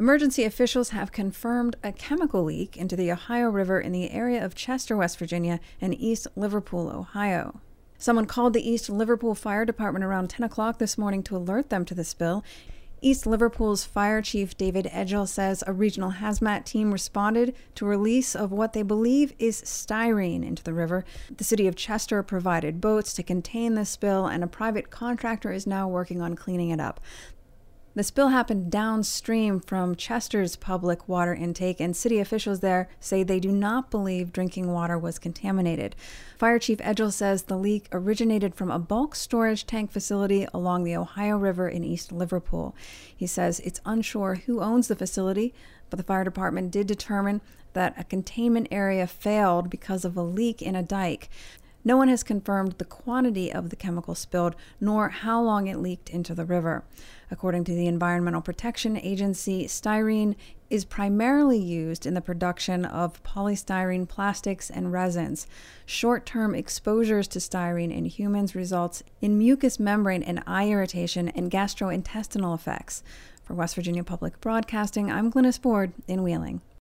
Emergency officials have confirmed a chemical leak into the Ohio River in the area of Chester, West Virginia, and East Liverpool, Ohio. Someone called the East Liverpool Fire Department around 10 o'clock this morning to alert them to the spill. East Liverpool's Fire Chief David Edgell says a regional hazmat team responded to a release of what they believe is styrene into the river. The city of Chester provided boats to contain the spill, and a private contractor is now working on cleaning it up. The spill happened downstream from Chester's public water intake, and city officials there say they do not believe drinking water was contaminated. Fire Chief Edgell says the leak originated from a bulk storage tank facility along the Ohio River in East Liverpool. He says it's unsure who owns the facility, but the fire department did determine that a containment area failed because of a leak in a dike. No one has confirmed the quantity of the chemical spilled, nor how long it leaked into the river. According to the Environmental Protection Agency, styrene is primarily used in the production of polystyrene plastics and resins. Short-term exposures to styrene in humans results in mucous membrane and eye irritation and gastrointestinal effects. For West Virginia Public Broadcasting, I'm Glynis Ford in Wheeling.